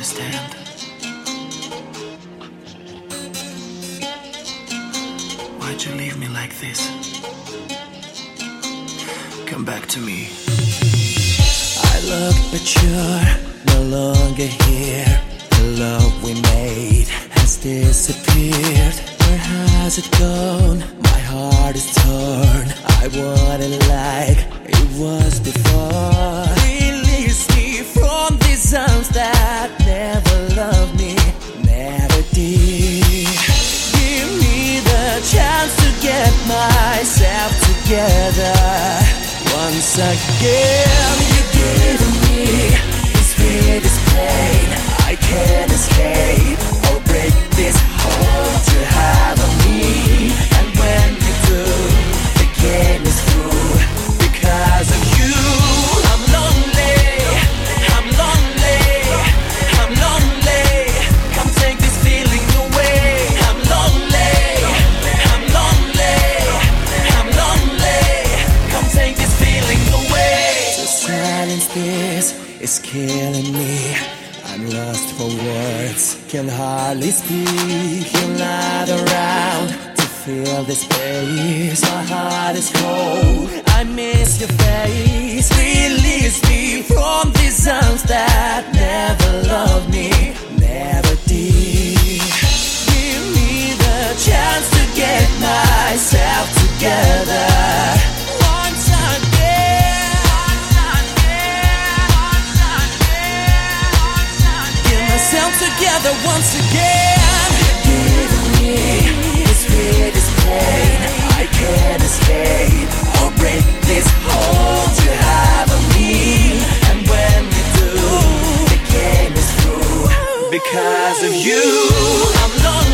understand. Why'd you leave me like this? Come back to me. I look, but you're no longer here. The love we made has disappeared. Where has it gone? My heart is torn. I want it like it was before. Release me from these arms that never loved me, never did. Give me the chance to get myself together once again. You're giving me this sweetest pain. I can't escape or break this hold you have on me. And when you do, the game is through. Because of you, I'm lonely. I'm lonely. I'm lonely. Come take this feeling away. I'm lonely. I'm lonely. I'm lonely. Come take this feeling away. To silence this is killing me. I'm lost for words, can hardly speak. You're not around to fill this space. My heart is cold, I miss your face. Release me from these arms that never loved me, never did. Give me the chance to get myself together once again. Get myself together once again. You're giving me this sweetest pain. I can't escape or break this hold you have on me. And when you do, the game is through. Because of you, I'm lost.